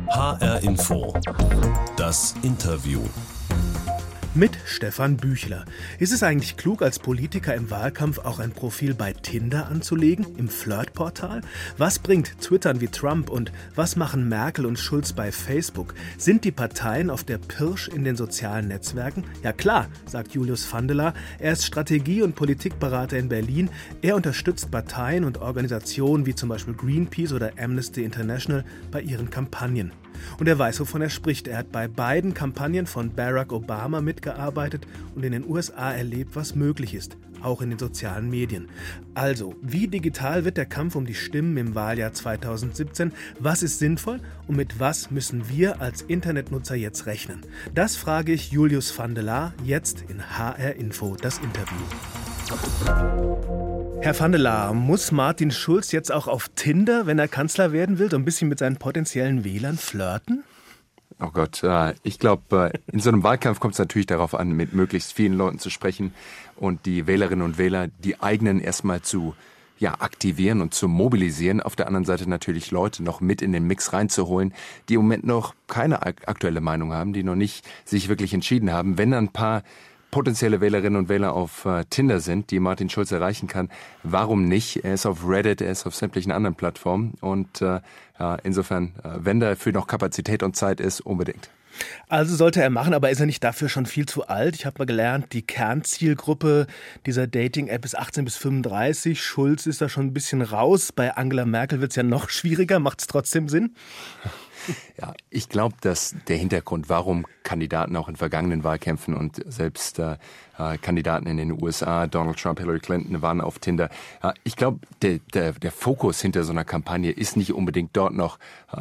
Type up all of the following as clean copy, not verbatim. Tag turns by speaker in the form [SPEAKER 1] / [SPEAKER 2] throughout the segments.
[SPEAKER 1] HR Info. Das Interview.
[SPEAKER 2] Mit Stefan Büchler. Ist es eigentlich klug, als Politiker im Wahlkampf auch ein Profil bei Tinder anzulegen, im Flirtportal? Was bringt Twittern wie Trump und was machen Merkel und Schulz bei Facebook? Sind die Parteien auf der Pirsch in den sozialen Netzwerken? Ja klar, sagt Julius Vandela. Er ist Strategie- und Politikberater in Berlin. Er unterstützt Parteien und Organisationen wie zum Beispiel Greenpeace oder Amnesty International bei ihren Kampagnen. Und er weiß, wovon er spricht. Er hat bei beiden Kampagnen von Barack Obama mitgearbeitet und in den USA erlebt, was möglich ist, auch in den sozialen Medien. Also, wie digital wird der Kampf um die Stimmen im Wahljahr 2017? Was ist sinnvoll und mit was müssen wir als Internetnutzer jetzt rechnen? Das frage ich Julius Vandela jetzt in HR Info, das Interview. Herr Vandela, muss Martin Schulz jetzt auch auf Tinder, wenn er Kanzler werden will, so ein bisschen mit seinen potenziellen Wählern flirten?
[SPEAKER 3] Oh Gott, ich glaube, in so einem Wahlkampf kommt es natürlich darauf an, mit möglichst vielen Leuten zu sprechen und die Wählerinnen und Wähler, die eigenen erstmal zu aktivieren und zu mobilisieren. Auf der anderen Seite natürlich Leute noch mit in den Mix reinzuholen, die im Moment noch keine aktuelle Meinung haben, die noch nicht sich wirklich entschieden haben. Wenn dann ein paar potenzielle Wählerinnen und Wähler auf Tinder sind, die Martin Schulz erreichen kann, warum nicht? Er ist auf Reddit, er ist auf sämtlichen anderen Plattformen und insofern, wenn dafür noch Kapazität und Zeit ist, unbedingt.
[SPEAKER 2] Also sollte er machen, aber ist er nicht dafür schon viel zu alt? Ich habe mal gelernt, die Kernzielgruppe dieser Dating-App ist 18 bis 35. Schulz ist da schon ein bisschen raus. Bei Angela Merkel wird es ja noch schwieriger. Macht es trotzdem Sinn?
[SPEAKER 3] Ja, ich glaube, dass der Hintergrund, warum Kandidaten auch in vergangenen Wahlkämpfen und selbst Kandidaten in den USA, Donald Trump, Hillary Clinton, waren auf Tinder. Ich glaube, der Fokus hinter so einer Kampagne ist nicht unbedingt dort noch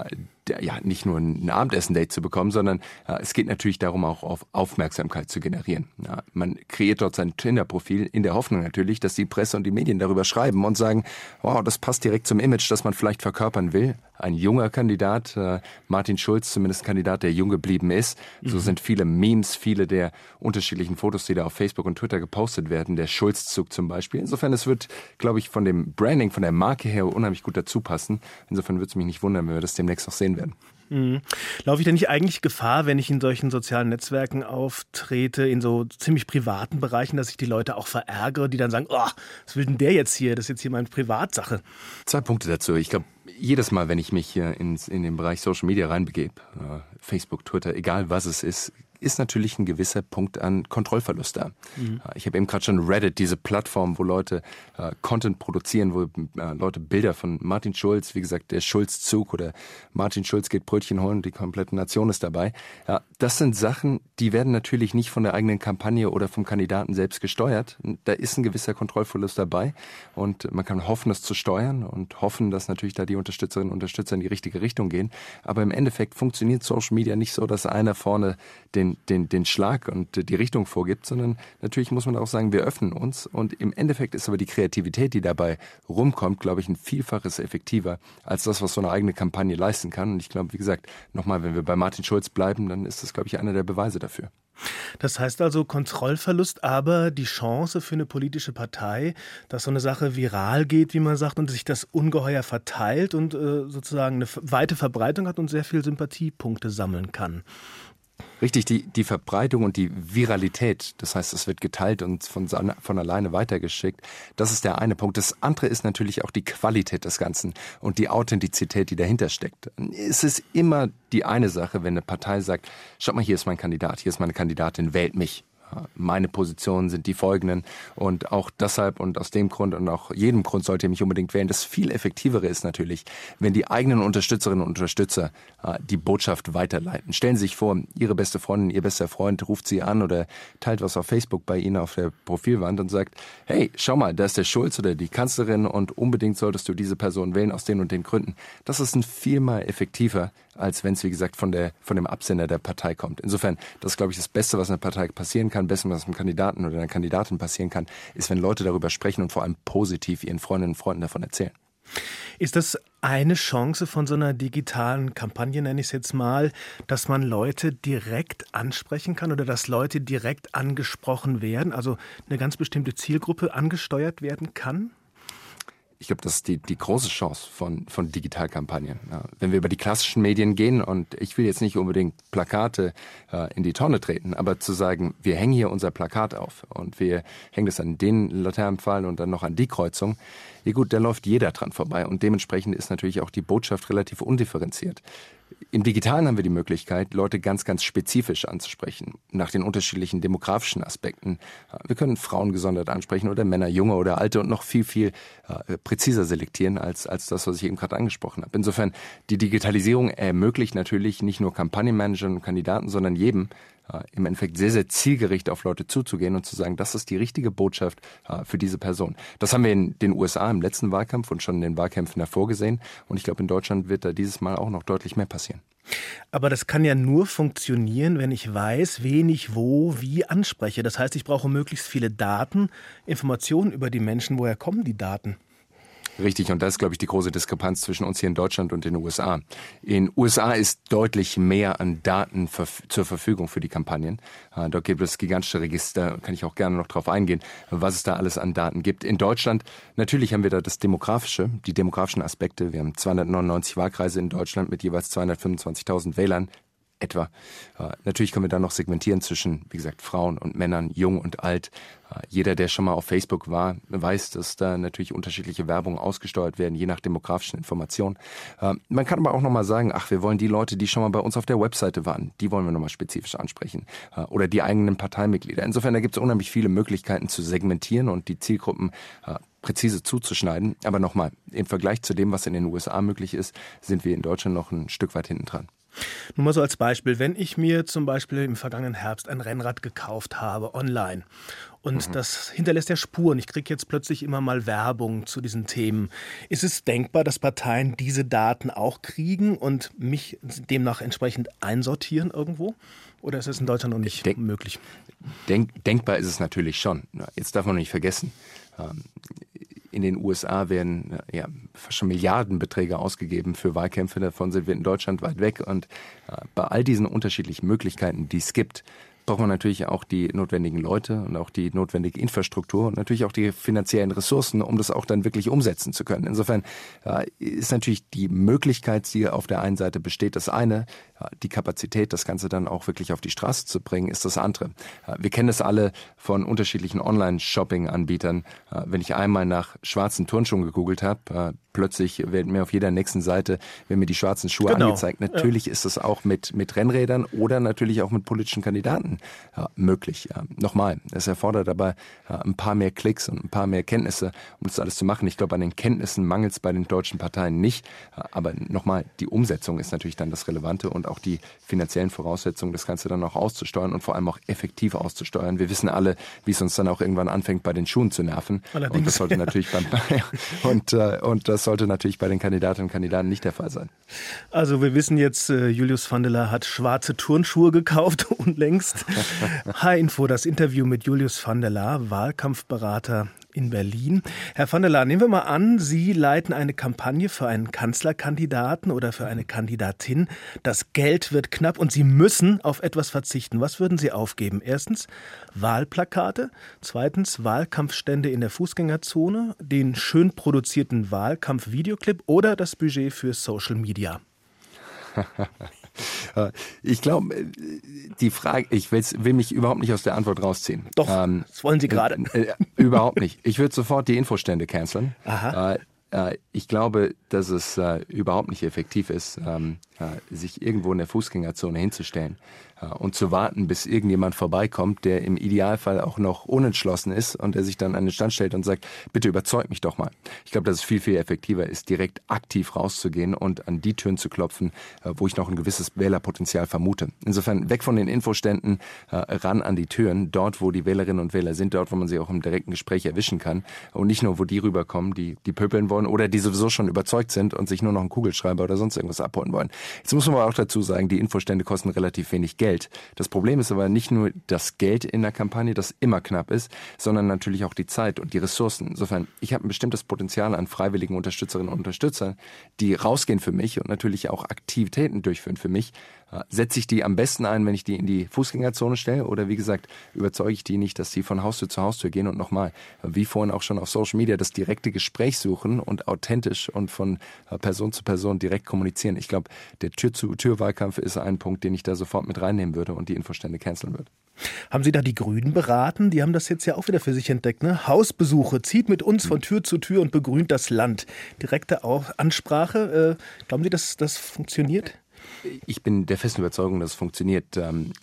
[SPEAKER 3] nicht nur ein Abendessen-Date zu bekommen, sondern es geht natürlich darum, auch auf Aufmerksamkeit zu generieren. Ja, man kreiert dort sein Tinder-Profil in der Hoffnung natürlich, dass die Presse und die Medien darüber schreiben und sagen, wow, das passt direkt zum Image, das man vielleicht verkörpern will. Ein junger Kandidat, Martin Schulz, zumindest ein Kandidat, der jung geblieben ist. So sind viele Memes, viele der unterschiedlichen Fotos, die da auf Facebook und Twitter gepostet werden, der Schulz-Zug zum Beispiel. Insofern, es wird, glaube ich, von dem Branding, von der Marke her unheimlich gut dazu passen. Insofern würde es mich nicht wundern, wenn wir das demnächst noch sehen werden.
[SPEAKER 2] Laufe ich denn nicht eigentlich Gefahr, wenn ich in solchen sozialen Netzwerken auftrete, in so ziemlich privaten Bereichen, dass ich die Leute auch verärgere, die dann sagen, oh, was will denn der jetzt hier? Das ist jetzt hier meine Privatsache.
[SPEAKER 3] 2 Punkte dazu. Ich glaube, jedes Mal, wenn ich mich hier in den Bereich Social Media reinbegebe, Facebook, Twitter, egal was es ist natürlich ein gewisser Punkt an Kontrollverlust da. Ich habe eben gerade schon Reddit, diese Plattform, wo Leute Content produzieren, wo Leute Bilder von Martin Schulz, wie gesagt, der Schulz-Zug oder Martin Schulz geht Brötchen holen, die komplette Nation ist dabei. Ja, das sind Sachen, die werden natürlich nicht von der eigenen Kampagne oder vom Kandidaten selbst gesteuert. Da ist ein gewisser Kontrollverlust dabei und man kann hoffen, das zu steuern und hoffen, dass natürlich da die Unterstützerinnen und Unterstützer in die richtige Richtung gehen. Aber im Endeffekt funktioniert Social Media nicht so, dass einer vorne den Schlag und die Richtung vorgibt, sondern natürlich muss man auch sagen, wir öffnen uns und im Endeffekt ist aber die Kreativität, die dabei rumkommt, glaube ich, ein Vielfaches effektiver als das, was so eine eigene Kampagne leisten kann. Und ich glaube, wie gesagt, nochmal, wenn wir bei Martin Schulz bleiben, dann ist das, glaube ich, einer der Beweise dafür.
[SPEAKER 2] Das heißt also Kontrollverlust, aber die Chance für eine politische Partei, dass so eine Sache viral geht, wie man sagt, und sich das ungeheuer verteilt und sozusagen eine weite Verbreitung hat und sehr viel Sympathiepunkte sammeln kann.
[SPEAKER 3] Richtig, die Verbreitung und die Viralität, das heißt, es wird geteilt und von alleine weitergeschickt, das ist der eine Punkt. Das andere ist natürlich auch die Qualität des Ganzen und die Authentizität, die dahinter steckt. Es ist immer die eine Sache, wenn eine Partei sagt, schaut mal, hier ist mein Kandidat, hier ist meine Kandidatin, wählt mich. Meine Positionen sind die folgenden und auch deshalb und aus dem Grund und auch jedem Grund sollt ihr mich unbedingt wählen. Das viel Effektivere ist natürlich, wenn die eigenen Unterstützerinnen und Unterstützer die Botschaft weiterleiten. Stellen Sie sich vor, Ihre beste Freundin, Ihr bester Freund ruft Sie an oder teilt was auf Facebook bei Ihnen auf der Profilwand und sagt, hey, schau mal, da ist der Schulz oder die Kanzlerin und unbedingt solltest du diese Person wählen aus den und den Gründen. Das ist ein vielmal effektiver, als wenn es, wie gesagt, von dem Absender der Partei kommt. Insofern, das ist, glaube ich, das Beste, was einer Partei passieren kann, Beste, was einem Kandidaten oder einer Kandidatin passieren kann, ist, wenn Leute darüber sprechen und vor allem positiv ihren Freundinnen und Freunden davon erzählen.
[SPEAKER 2] Ist das eine Chance von so einer digitalen Kampagne, nenne ich es jetzt mal, dass man Leute direkt ansprechen kann oder dass Leute direkt angesprochen werden, also eine ganz bestimmte Zielgruppe angesteuert werden kann?
[SPEAKER 3] Ich glaube, das ist die große Chance von Digitalkampagnen. Ja, wenn wir über die klassischen Medien gehen, und ich will jetzt nicht unbedingt Plakate in die Tonne treten, aber zu sagen, wir hängen hier unser Plakat auf und wir hängen das an den Laternenpfahl und dann noch an die Kreuzung, ja gut, da läuft jeder dran vorbei und dementsprechend ist natürlich auch die Botschaft relativ undifferenziert. Im Digitalen haben wir die Möglichkeit, Leute ganz, ganz spezifisch anzusprechen, nach den unterschiedlichen demografischen Aspekten. Wir können Frauen gesondert ansprechen oder Männer, Junge oder Alte und noch viel, viel präziser selektieren als das, was ich eben gerade angesprochen habe. Insofern, die Digitalisierung ermöglicht natürlich nicht nur Kampagnenmanagern und Kandidaten, sondern jedem, im Endeffekt sehr, sehr zielgerichtet auf Leute zuzugehen und zu sagen, das ist die richtige Botschaft für diese Person. Das haben wir in den USA im letzten Wahlkampf und schon in den Wahlkämpfen davor gesehen. Und ich glaube, in Deutschland wird da dieses Mal auch noch deutlich mehr passieren.
[SPEAKER 2] Aber das kann ja nur funktionieren, wenn ich weiß, wen ich wo, wie anspreche. Das heißt, ich brauche möglichst viele Daten, Informationen über die Menschen. Woher kommen die Daten?
[SPEAKER 3] Richtig, und das ist, glaube ich, die große Diskrepanz zwischen uns hier in Deutschland und den USA. In den USA ist deutlich mehr an Daten zur Verfügung für die Kampagnen. Dort gibt es gigantische Register, kann ich auch gerne noch drauf eingehen, was es da alles an Daten gibt. In Deutschland, natürlich haben wir da die demografischen Aspekte. Wir haben 299 Wahlkreise in Deutschland mit jeweils 225.000 Wählern. Etwa. Natürlich können wir dann noch segmentieren zwischen, wie gesagt, Frauen und Männern, jung und alt. Jeder, der schon mal auf Facebook war, weiß, dass da natürlich unterschiedliche Werbungen ausgesteuert werden, je nach demografischen Informationen. Man kann aber auch nochmal sagen, wir wollen die Leute, die schon mal bei uns auf der Webseite waren, die wollen wir nochmal spezifisch ansprechen. Oder die eigenen Parteimitglieder. Insofern, da gibt es unheimlich viele Möglichkeiten zu segmentieren und die Zielgruppen präzise zuzuschneiden. Aber nochmal, im Vergleich zu dem, was in den USA möglich ist, sind wir in Deutschland noch ein Stück weit hinten dran.
[SPEAKER 2] Nur mal so als Beispiel, wenn ich mir zum Beispiel im vergangenen Herbst ein Rennrad gekauft habe, online, und das hinterlässt ja Spuren, ich kriege jetzt plötzlich immer mal Werbung zu diesen Themen. Ist es denkbar, dass Parteien diese Daten auch kriegen und mich demnach entsprechend einsortieren irgendwo? Oder ist es in Deutschland noch nicht möglich?
[SPEAKER 3] Denkbar ist es natürlich schon. Jetzt darf man nicht vergessen, in den USA werden fast schon Milliardenbeträge ausgegeben für Wahlkämpfe. Davon sind wir in Deutschland weit weg. Und bei all diesen unterschiedlichen Möglichkeiten, die es gibt, braucht man natürlich auch die notwendigen Leute und auch die notwendige Infrastruktur und natürlich auch die finanziellen Ressourcen, um das auch dann wirklich umsetzen zu können. Insofern ist natürlich die Möglichkeit, die auf der einen Seite besteht, das eine, die Kapazität, das Ganze dann auch wirklich auf die Straße zu bringen, ist das andere. Wir kennen das alle von unterschiedlichen Online-Shopping-Anbietern. Wenn ich einmal nach schwarzen Turnschuhen gegoogelt habe, plötzlich werden mir auf jeder nächsten Seite die schwarzen Schuhe angezeigt. Natürlich ist das auch mit Rennrädern oder natürlich auch mit politischen Kandidaten möglich. Nochmal, es erfordert aber ein paar mehr Klicks und ein paar mehr Kenntnisse, um das alles zu machen. Ich glaube, an den Kenntnissen mangelt es bei den deutschen Parteien nicht. Aber nochmal, die Umsetzung ist natürlich dann das Relevante und auch die finanziellen Voraussetzungen, das Ganze dann auch auszusteuern und vor allem auch effektiv auszusteuern. Wir wissen alle, wie es uns dann auch irgendwann anfängt, bei den Schuhen zu nerven.
[SPEAKER 2] Allerdings,
[SPEAKER 3] und das sollte natürlich das sollte natürlich bei den Kandidatinnen und Kandidaten nicht der Fall sein.
[SPEAKER 2] Also wir wissen jetzt, Julius van der Laar hat schwarze Turnschuhe gekauft unlängst. H-Info, das Interview mit Julius van der Laar, Wahlkampfberater in Berlin. Herr van der Laar, nehmen wir mal an, Sie leiten eine Kampagne für einen Kanzlerkandidaten oder für eine Kandidatin. Das Geld wird knapp und Sie müssen auf etwas verzichten. Was würden Sie aufgeben? Erstens Wahlplakate, zweitens Wahlkampfstände in der Fußgängerzone, den schön produzierten Wahlkampfvideoclip oder das Budget für Social Media.
[SPEAKER 3] Ich glaube, die Frage, ich will mich überhaupt nicht aus der Antwort rausziehen.
[SPEAKER 2] Doch, das wollen Sie gerade.
[SPEAKER 3] Überhaupt nicht. Ich würde sofort die Infostände canceln.
[SPEAKER 2] Aha.
[SPEAKER 3] Ich glaube, dass es überhaupt nicht effektiv ist, sich irgendwo in der Fußgängerzone hinzustellen und zu warten, bis irgendjemand vorbeikommt, der im Idealfall auch noch unentschlossen ist und der sich dann an den Stand stellt und sagt, bitte überzeug mich doch mal. Ich glaube, dass es viel, viel effektiver ist, direkt aktiv rauszugehen und an die Türen zu klopfen, wo ich noch ein gewisses Wählerpotenzial vermute. Insofern weg von den Infoständen, ran an die Türen, dort, wo die Wählerinnen und Wähler sind, dort, wo man sie auch im direkten Gespräch erwischen kann und nicht nur, wo die rüberkommen, die pöbeln wollen oder die sowieso schon überzeugt sind und sich nur noch einen Kugelschreiber oder sonst irgendwas abholen wollen. Jetzt muss man aber auch dazu sagen, die Infostände kosten relativ wenig Geld. Das Problem ist aber nicht nur das Geld in der Kampagne, das immer knapp ist, sondern natürlich auch die Zeit und die Ressourcen. Insofern, ich habe ein bestimmtes Potenzial an freiwilligen Unterstützerinnen und Unterstützern, die rausgehen für mich und natürlich auch Aktivitäten durchführen für mich. Setze ich die am besten ein, wenn ich die in die Fußgängerzone stelle? Oder wie gesagt, überzeuge ich die nicht, dass sie von Haustür zu Haustür gehen und nochmal, wie vorhin auch schon auf Social Media, das direkte Gespräch suchen und authentisch und von Person zu Person direkt kommunizieren. Ich glaube, der Tür-zu-Tür-Wahlkampf ist ein Punkt, den ich da sofort mit reinnehmen würde und die Infostände canceln würde.
[SPEAKER 2] Haben Sie da die Grünen beraten? Die haben das jetzt ja auch wieder für sich entdeckt, ne? Hausbesuche, zieht mit uns von Tür zu Tür und begrünt das Land. Direkte Ansprache. Glauben Sie, dass das funktioniert?
[SPEAKER 3] Ich bin der festen Überzeugung, dass es funktioniert.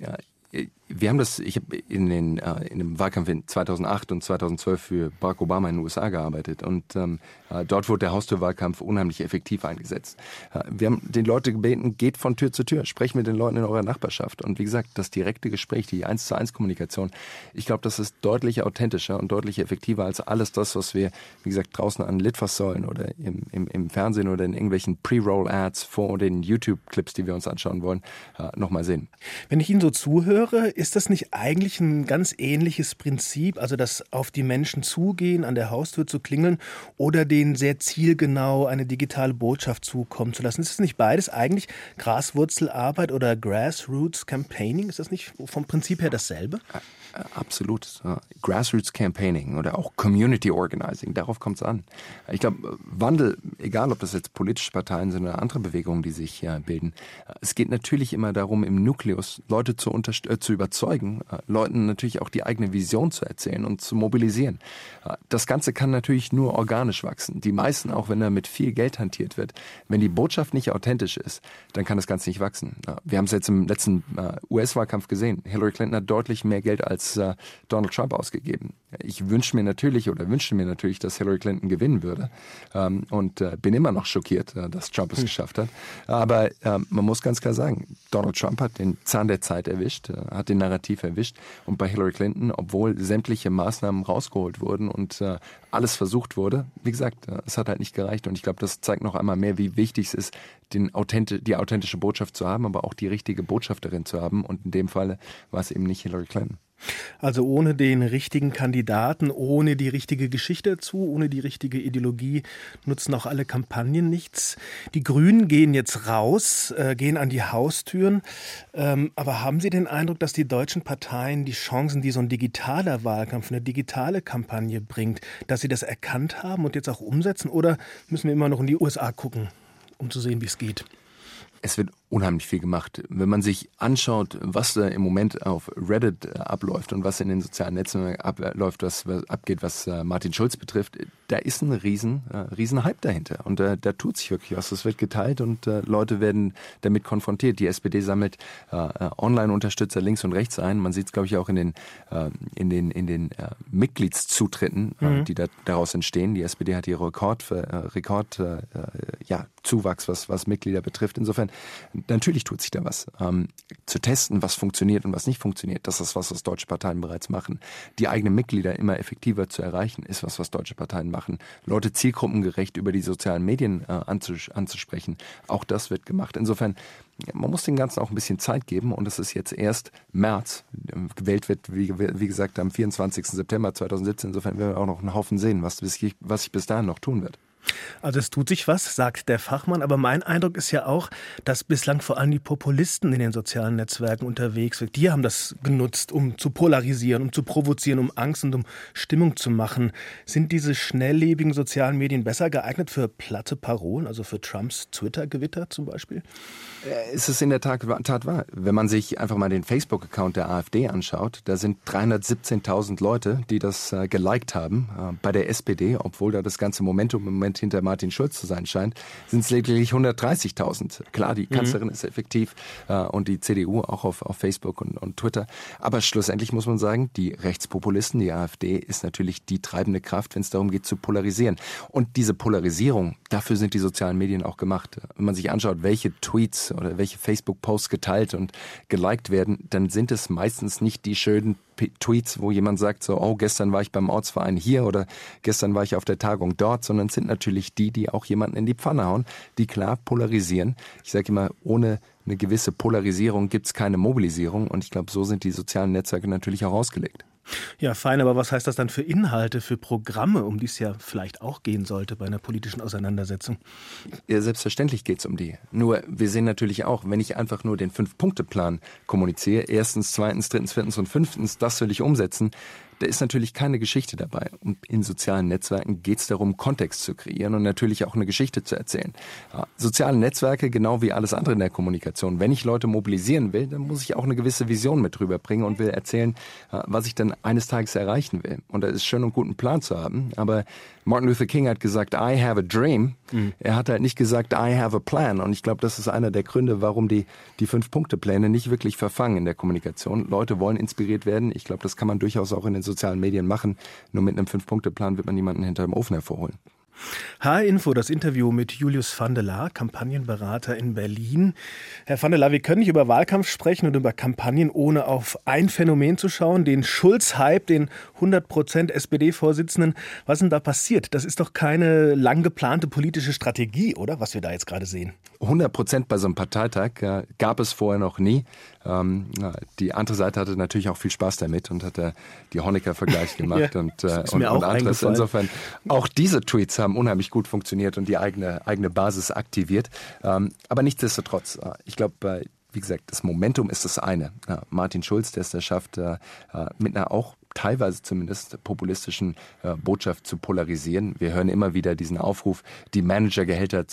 [SPEAKER 3] Ich habe in dem Wahlkampf in 2008 und 2012 für Barack Obama in den USA gearbeitet und dort wurde der Haustürwahlkampf unheimlich effektiv eingesetzt. Wir haben den Leuten gebeten, geht von Tür zu Tür, sprecht mit den Leuten in eurer Nachbarschaft und wie gesagt, das direkte Gespräch, die 1:1 Kommunikation, ich glaube, das ist deutlich authentischer und deutlich effektiver als alles das, was wir, wie gesagt, draußen an Litfaßsäulen oder im Fernsehen oder in irgendwelchen Pre-Roll-Ads vor den YouTube-Clips, die wir uns anschauen wollen, nochmal sehen.
[SPEAKER 2] Wenn ich Ihnen so zuhöre, ist das nicht eigentlich ein ganz ähnliches Prinzip, also das auf die Menschen zugehen, an der Haustür zu klingeln oder denen sehr zielgenau eine digitale Botschaft zukommen zu lassen? Ist das nicht beides eigentlich Graswurzelarbeit oder Grassroots Campaigning? Ist das nicht vom Prinzip her dasselbe?
[SPEAKER 3] Absolut. Grassroots Campaigning oder auch Community Organizing, darauf kommt es an. Ich glaube, Wandel, egal ob das jetzt politische Parteien sind oder andere Bewegungen, die sich bilden, es geht natürlich immer darum, im Nukleus Leute zu überzeugen, Leuten natürlich auch die eigene Vision zu erzählen und zu mobilisieren. Das Ganze kann natürlich nur organisch wachsen. Die meisten, auch wenn da mit viel Geld hantiert wird, wenn die Botschaft nicht authentisch ist, dann kann das Ganze nicht wachsen. Wir haben es jetzt im letzten US-Wahlkampf gesehen. Hillary Clinton hat deutlich mehr Geld als Donald Trump ausgegeben. Ich wünschte mir natürlich, dass Hillary Clinton gewinnen würde und bin immer noch schockiert, dass Trump es geschafft hat. Aber man muss ganz klar sagen, Donald Trump hat den Zahn der Zeit erwischt, hat den Narrativ erwischt und bei Hillary Clinton, obwohl sämtliche Maßnahmen rausgeholt wurden und alles versucht wurde, wie gesagt, es hat halt nicht gereicht und ich glaube, das zeigt noch einmal mehr, wie wichtig es ist, die authentische Botschaft zu haben, aber auch die richtige Botschafterin zu haben und in dem Fall war es eben nicht Hillary Clinton.
[SPEAKER 2] Also ohne den richtigen Kandidaten, ohne die richtige Geschichte dazu, ohne die richtige Ideologie nutzen auch alle Kampagnen nichts. Die Grünen gehen jetzt raus, gehen an die Haustüren. Aber haben Sie den Eindruck, dass die deutschen Parteien die Chancen, die so ein digitaler Wahlkampf, eine digitale Kampagne bringt, dass sie das erkannt haben und jetzt auch umsetzen? Oder müssen wir immer noch in die USA gucken, um zu sehen, wie es geht?
[SPEAKER 3] Es wird unheimlich viel gemacht. Wenn man sich anschaut, was da im Moment auf Reddit abläuft und was in den sozialen Netzwerken abläuft, was abgeht, was Martin Schulz betrifft, da ist ein riesen Hype dahinter. Und da tut sich wirklich was. Es wird geteilt und Leute werden damit konfrontiert. Die SPD sammelt Online-Unterstützer links und rechts ein. Man sieht es, glaube ich, auch in den Mitgliedszutritten, die daraus entstehen. Die SPD hat ihre Zuwachs, was Mitglieder betrifft. Insofern, natürlich tut sich da was. Zu testen, was funktioniert und was nicht funktioniert, das ist was deutsche Parteien bereits machen. Die eigenen Mitglieder immer effektiver zu erreichen, ist was deutsche Parteien machen. Leute zielgruppengerecht über die sozialen Medien anzusprechen, auch das wird gemacht. Insofern, man muss dem Ganzen auch ein bisschen Zeit geben und es ist jetzt erst März. Gewählt wird, wie gesagt, am 24. September 2017. Insofern werden wir auch noch einen Haufen sehen, was sich bis dahin noch tun wird.
[SPEAKER 2] Also es tut sich was, sagt der Fachmann, aber mein Eindruck ist ja auch, dass bislang vor allem die Populisten in den sozialen Netzwerken unterwegs sind. Die haben das genutzt, um zu polarisieren, um zu provozieren, um Angst und um Stimmung zu machen. Sind diese schnelllebigen sozialen Medien besser geeignet für platte Parolen, also für Trumps Twitter-Gewitter zum Beispiel?
[SPEAKER 3] Es ist in der Tat wahr. Wenn man sich einfach mal den Facebook-Account der AfD anschaut, da sind 317.000 Leute, die das geliked haben. Bei der SPD, obwohl da das ganze Momentum im Moment hinter Martin Schulz zu sein scheint, sind es lediglich 130.000. Klar, die Kanzlerin ist effektiv und die CDU auch auf Facebook und Twitter. Aber schlussendlich muss man sagen, die Rechtspopulisten, die AfD, ist natürlich die treibende Kraft, wenn es darum geht zu polarisieren. Und diese Polarisierung, dafür sind die sozialen Medien auch gemacht. Wenn man sich anschaut, welche Tweets oder welche Facebook-Posts geteilt und geliked werden, dann sind es meistens nicht die schönen Tweets, wo jemand sagt so, oh, gestern war ich beim Ortsverein hier oder gestern war ich auf der Tagung dort, sondern es sind natürlich die auch jemanden in die Pfanne hauen, die klar polarisieren. Ich sage immer, ohne eine gewisse Polarisierung gibt es keine Mobilisierung und ich glaube, so sind die sozialen Netzwerke natürlich auch ausgelegt.
[SPEAKER 2] Ja, fein, aber was heißt das dann für Inhalte, für Programme, um die es ja vielleicht auch gehen sollte bei einer politischen Auseinandersetzung?
[SPEAKER 3] Ja, selbstverständlich geht es um die. Nur, wir sehen natürlich auch, wenn ich einfach nur den 5-Punkte-Plan kommuniziere, 1., 2., 3., 4. und 5., das will ich umsetzen, da ist natürlich keine Geschichte dabei. Und in sozialen Netzwerken geht es darum, Kontext zu kreieren und natürlich auch eine Geschichte zu erzählen. Ja, soziale Netzwerke, genau wie alles andere in der Kommunikation. Wenn ich Leute mobilisieren will, dann muss ich auch eine gewisse Vision mit rüberbringen und will erzählen, was ich dann eines Tages erreichen will. Und da ist schön und gut, einen Plan zu haben. Aber Martin Luther King hat gesagt, I have a dream. Er hat halt nicht gesagt, I have a plan. Und ich glaube, das ist einer der Gründe, warum die 5-Punkte-Pläne nicht wirklich verfangen in der Kommunikation. Leute wollen inspiriert werden. Ich glaube, das kann man durchaus auch in den sozialen Medien machen. Nur mit einem 5-Punkte-Plan wird man niemanden hinter dem Ofen hervorholen.
[SPEAKER 2] H-Info, das Interview mit Julius van der Laar, Kampagnenberater in Berlin. Herr van der Laar, wir können nicht über Wahlkampf sprechen und über Kampagnen, ohne auf ein Phänomen zu schauen, den Schulz-Hype, den 100% SPD-Vorsitzenden. Was ist denn da passiert? Das ist doch keine lang geplante politische Strategie, oder? Was wir da jetzt gerade sehen.
[SPEAKER 3] 100% bei so einem Parteitag gab es vorher noch nie. Die andere Seite hatte natürlich auch viel Spaß damit und hat die Honecker-Vergleich gemacht
[SPEAKER 2] ja,
[SPEAKER 3] und
[SPEAKER 2] anderes.
[SPEAKER 3] Insofern, auch diese Tweets haben unheimlich gut funktioniert und die eigene Basis aktiviert. Aber nichtsdestotrotz, ich glaube, wie gesagt, das Momentum ist das eine. Martin Schulz, der es da schafft, mit einer auch teilweise zumindest populistischen Botschaft zu polarisieren. Wir hören immer wieder diesen Aufruf, die Managergehälter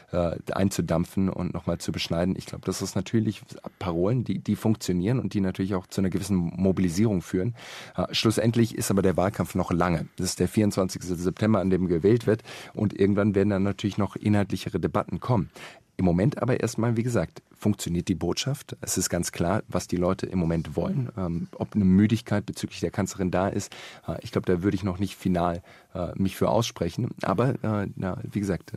[SPEAKER 3] einzudampfen und nochmal zu beschneiden. Ich glaube, das ist natürlich Parolen, die funktionieren und die natürlich auch zu einer gewissen Mobilisierung führen. Schlussendlich ist aber der Wahlkampf noch lange. Das ist der 24. September, an dem gewählt wird und irgendwann werden dann natürlich noch inhaltlichere Debatten kommen. Im Moment aber erstmal, wie gesagt, funktioniert die Botschaft. Es ist ganz klar, was die Leute im Moment wollen. Ob eine Müdigkeit bezüglich der Kanzlerin da ist, ich glaube, da würde ich noch nicht final mich für aussprechen. Aber wie gesagt,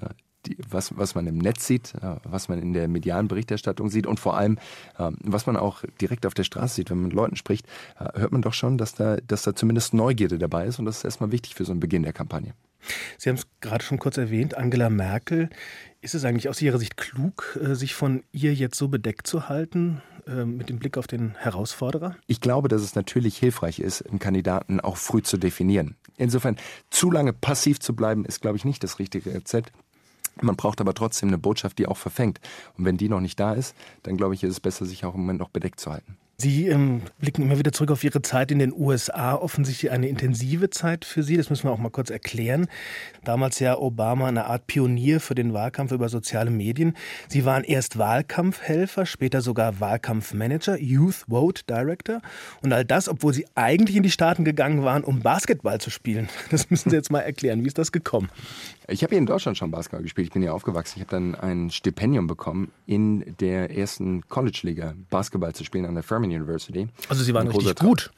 [SPEAKER 3] was man im Netz sieht, was man in der medialen Berichterstattung sieht und vor allem, was man auch direkt auf der Straße sieht, wenn man mit Leuten spricht, hört man doch schon, dass da zumindest Neugierde dabei ist und das ist erstmal wichtig für so einen Beginn der Kampagne.
[SPEAKER 2] Sie haben es gerade schon kurz erwähnt, Angela Merkel. Ist es eigentlich aus Ihrer Sicht klug, sich von ihr jetzt so bedeckt zu halten, mit dem Blick auf den Herausforderer?
[SPEAKER 3] Ich glaube, dass es natürlich hilfreich ist, einen Kandidaten auch früh zu definieren. Insofern, zu lange passiv zu bleiben, ist, glaube ich, nicht das richtige Rezept. Man braucht aber trotzdem eine Botschaft, die auch verfängt. Und wenn die noch nicht da ist, dann glaube ich, ist es besser, sich auch im Moment noch bedeckt zu halten.
[SPEAKER 2] Sie blicken immer wieder zurück auf Ihre Zeit in den USA, offensichtlich eine intensive Zeit für Sie, das müssen wir auch mal kurz erklären. Damals ja Obama eine Art Pionier für den Wahlkampf über soziale Medien. Sie waren erst Wahlkampfhelfer, später sogar Wahlkampfmanager, Youth Vote Director und all das, obwohl Sie eigentlich in die Staaten gegangen waren, um Basketball zu spielen. Das müssen Sie jetzt mal erklären. Wie ist das gekommen?
[SPEAKER 3] Ich habe hier in Deutschland schon Basketball gespielt. Ich bin hier aufgewachsen. Ich habe dann ein Stipendium bekommen, in der ersten College-Liga Basketball zu spielen an der Furman University.
[SPEAKER 2] Also Sie waren richtig gut.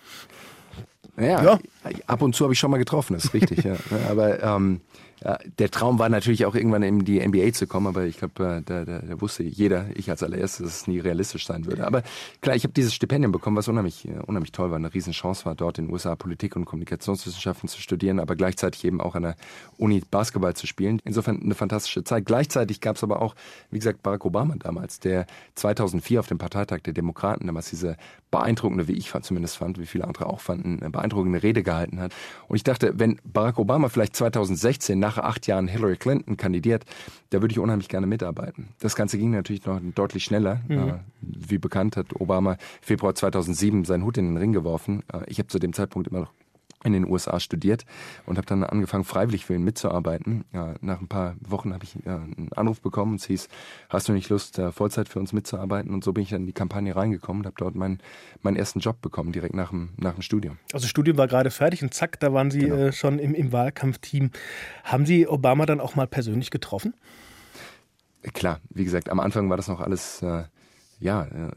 [SPEAKER 3] Ja, ab und zu habe ich schon mal getroffen, das ist richtig. Ja. Aber der Traum war natürlich auch irgendwann in die NBA zu kommen, aber ich glaube, da wusste jeder, ich als allererstes, dass es nie realistisch sein würde. Aber klar, ich habe dieses Stipendium bekommen, was unheimlich toll war, eine Riesenchance war, dort in den USA Politik und Kommunikationswissenschaften zu studieren, aber gleichzeitig eben auch an der Uni Basketball zu spielen. Insofern eine fantastische Zeit. Gleichzeitig gab es aber auch, wie gesagt, Barack Obama damals, der 2004 auf dem Parteitag der Demokraten damals diese beeindruckende, wie ich zumindest fand, wie viele andere auch fanden, eine beeindruckende Rede gehalten hat. Und ich dachte, wenn Barack Obama vielleicht 2016 nach 8 Jahren Hillary Clinton kandidiert, da würde ich unheimlich gerne mitarbeiten. Das Ganze ging natürlich noch deutlich schneller. Wie bekannt hat Obama Februar 2007 seinen Hut in den Ring geworfen. Ich habe zu dem Zeitpunkt immer noch in den USA studiert und habe dann angefangen, freiwillig für ihn mitzuarbeiten. Nach ein paar Wochen habe ich einen Anruf bekommen und es hieß, hast du nicht Lust, Vollzeit für uns mitzuarbeiten? Und so bin ich dann in die Kampagne reingekommen und habe dort meinen ersten Job bekommen, direkt nach dem Studium.
[SPEAKER 2] Also das Studium war gerade fertig und zack, da waren Sie schon im Wahlkampfteam. Haben Sie Obama dann auch mal persönlich getroffen?
[SPEAKER 3] Klar, wie gesagt, am Anfang war das noch alles,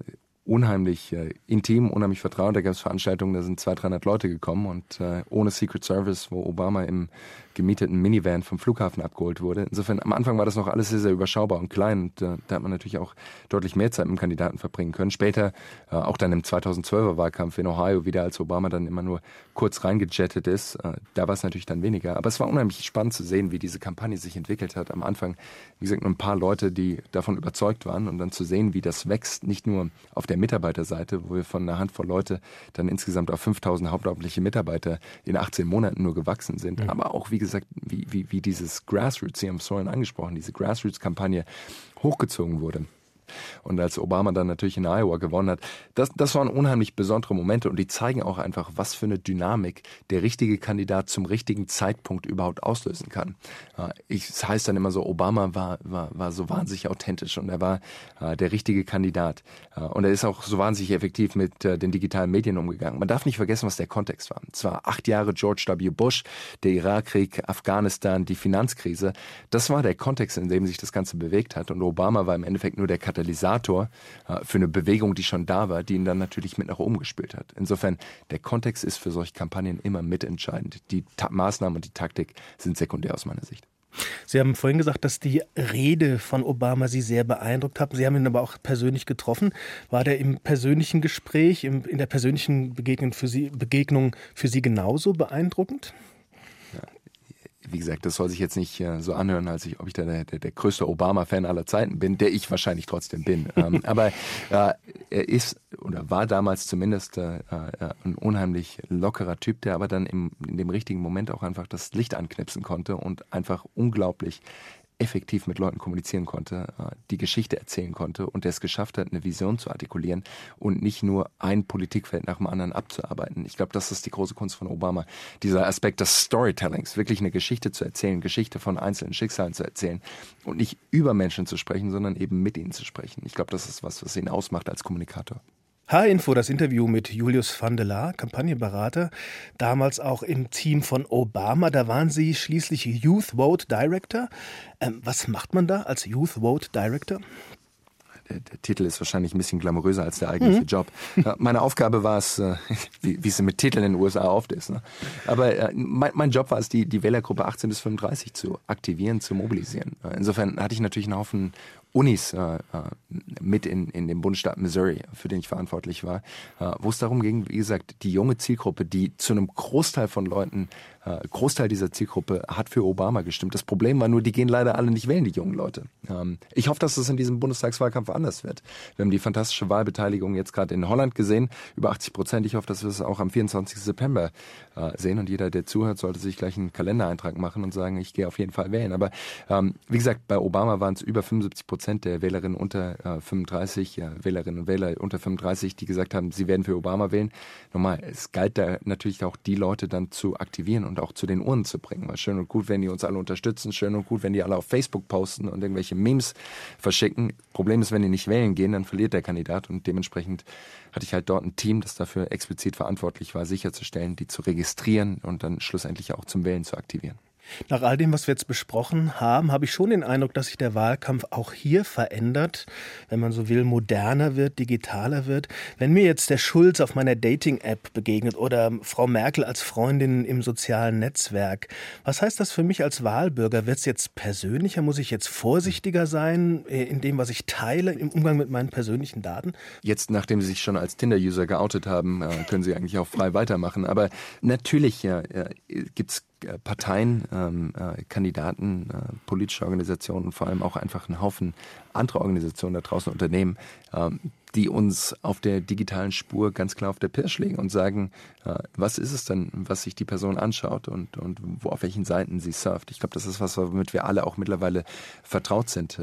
[SPEAKER 3] unheimlich intim, unheimlich vertraut. Da gab es Veranstaltungen, da sind 200-300 Leute gekommen und ohne Secret Service, wo Obama im gemieteten Minivan vom Flughafen abgeholt wurde. Insofern, am Anfang war das noch alles sehr, sehr überschaubar und klein und da hat man natürlich auch deutlich mehr Zeit mit dem Kandidaten verbringen können. Später, auch dann im 2012er Wahlkampf in Ohio wieder, als Obama dann immer nur kurz reingejettet ist, da war es natürlich dann weniger. Aber es war unheimlich spannend zu sehen, wie diese Kampagne sich entwickelt hat. Am Anfang, wie gesagt, nur ein paar Leute, die davon überzeugt waren und dann zu sehen, wie das wächst, nicht nur auf der Mitarbeiterseite, wo wir von einer Handvoll Leute dann insgesamt auf 5.000 hauptamtliche Mitarbeiter in 18 Monaten nur gewachsen sind, aber auch, wie gesagt, wie dieses Grassroots, Sie haben es vorhin angesprochen, diese Grassroots-Kampagne hochgezogen wurde. Und als Obama dann natürlich in Iowa gewonnen hat, das waren unheimlich besondere Momente und die zeigen auch einfach, was für eine Dynamik der richtige Kandidat zum richtigen Zeitpunkt überhaupt auslösen kann. Es heißt dann immer so, Obama war so wahnsinnig authentisch und er war der richtige Kandidat. Und er ist auch so wahnsinnig effektiv mit den digitalen Medien umgegangen. Man darf nicht vergessen, was der Kontext war. Es war 8 Jahre George W. Bush, der Irakkrieg, Afghanistan, die Finanzkrise. Das war der Kontext, in dem sich das Ganze bewegt hat. Und Obama war im Endeffekt nur der Katalysator für eine Bewegung, die schon da war, die ihn dann natürlich mit nach oben gespült hat. Insofern, der Kontext ist für solche Kampagnen immer mitentscheidend. Die Maßnahmen und die Taktik sind sekundär aus meiner Sicht.
[SPEAKER 2] Sie haben vorhin gesagt, dass die Rede von Obama Sie sehr beeindruckt hat. Sie haben ihn aber auch persönlich getroffen. War der im persönlichen Gespräch, in der persönlichen Begegnung für Sie genauso beeindruckend?
[SPEAKER 3] Wie gesagt, das soll sich jetzt nicht so anhören, ob ich der größte Obama-Fan aller Zeiten bin, der ich wahrscheinlich trotzdem bin. Aber er ist oder war damals zumindest ein unheimlich lockerer Typ, der aber dann in dem richtigen Moment auch einfach das Licht anknipsen konnte und einfach unglaublich effektiv mit Leuten kommunizieren konnte, die Geschichte erzählen konnte und der es geschafft hat, eine Vision zu artikulieren und nicht nur ein Politikfeld nach dem anderen abzuarbeiten. Ich glaube, das ist die große Kunst von Obama. Dieser Aspekt des Storytellings, wirklich eine Geschichte zu erzählen, Geschichte von einzelnen Schicksalen zu erzählen und nicht über Menschen zu sprechen, sondern eben mit ihnen zu sprechen. Ich glaube, das ist was ihn ausmacht als Kommunikator.
[SPEAKER 2] H-Info, das Interview mit Julius van der Laar, Kampagnenberater, damals auch im Team von Obama. Da waren Sie schließlich Youth Vote Director. Was macht man da als Youth Vote Director?
[SPEAKER 3] Der Titel ist wahrscheinlich ein bisschen glamouröser als der eigentliche Job. Meine Aufgabe war es, wie es mit Titeln in den USA oft ist. Ne? Aber mein Job war es, die Wählergruppe 18 bis 35 zu aktivieren, zu mobilisieren. Insofern hatte ich natürlich einen Haufen Unis mit in dem Bundesstaat Missouri, für den ich verantwortlich war, wo es darum ging, wie gesagt, die junge Zielgruppe, die zu einem Großteil von Leuten, Großteil dieser Zielgruppe hat für Obama gestimmt. Das Problem war nur, die gehen leider alle nicht wählen, die jungen Leute. Ich hoffe, dass das in diesem Bundestagswahlkampf anders wird. Wir haben die fantastische Wahlbeteiligung jetzt gerade in Holland gesehen, über 80%. Ich hoffe, dass wir es auch am 24. September sehen und jeder, der zuhört, sollte sich gleich einen Kalendereintrag machen und sagen, ich gehe auf jeden Fall wählen. Aber wie gesagt, bei Obama waren es über 75% der Wählerinnen unter 35, Wählerinnen und Wähler unter 35, die gesagt haben, sie werden für Obama wählen. Nochmal, es galt da natürlich auch, die Leute dann zu aktivieren und auch zu den Urnen zu bringen. Weil schön und gut, wenn die uns alle unterstützen, schön und gut, wenn die alle auf Facebook posten und irgendwelche Memes verschicken. Problem ist, wenn die nicht wählen gehen, dann verliert der Kandidat und dementsprechend hatte ich halt dort ein Team, das dafür explizit verantwortlich war, sicherzustellen, die zu registrieren und dann schlussendlich auch zum Wählen zu aktivieren.
[SPEAKER 2] Nach all dem, was wir jetzt besprochen haben, habe ich schon den Eindruck, dass sich der Wahlkampf auch hier verändert, wenn man so will, moderner wird, digitaler wird. Wenn mir jetzt der Schulz auf meiner Dating-App begegnet oder Frau Merkel als Freundin im sozialen Netzwerk, was heißt das für mich als Wahlbürger? Wird es jetzt persönlicher? Muss ich jetzt vorsichtiger sein in dem, was ich teile, im Umgang mit meinen persönlichen Daten?
[SPEAKER 3] Jetzt, nachdem Sie sich schon als Tinder-User geoutet haben, können Sie eigentlich auch frei weitermachen. Aber natürlich gibt es Parteien, Kandidaten, politische Organisationen und vor allem auch einfach einen Haufen andere Organisationen da draußen, Unternehmen, die uns auf der digitalen Spur ganz klar auf der Pirsch legen und sagen, was ist es denn, was sich die Person anschaut und auf welchen Seiten sie surft. Ich glaube, das ist was, womit wir alle auch mittlerweile vertraut sind.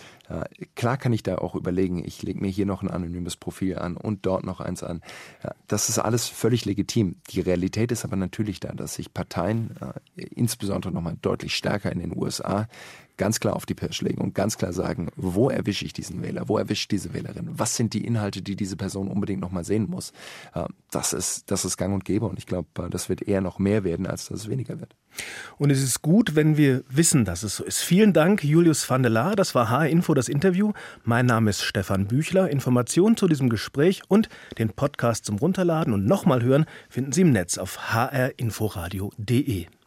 [SPEAKER 3] Klar kann ich da auch überlegen, ich lege mir hier noch ein anonymes Profil an und dort noch eins an. Das ist alles völlig legitim. Die Realität ist aber natürlich da, dass sich Parteien, insbesondere nochmal deutlich stärker in den USA, ganz klar auf die Pirsch legen und ganz klar sagen, wo erwische ich diesen Wähler, wo erwische ich diese Wählerin, was sind die Inhalte, die diese Person unbedingt nochmal sehen muss. Das ist gang und gäbe und ich glaube, das wird eher noch mehr werden, als dass es weniger wird.
[SPEAKER 2] Und es ist gut, wenn wir wissen, dass es so ist. Vielen Dank, Julius van der Laar. Das war HR Info, das Interview. Mein Name ist Stefan Büchler. Informationen zu diesem Gespräch und den Podcast zum Runterladen und nochmal hören finden Sie im Netz auf hrinforadio.de.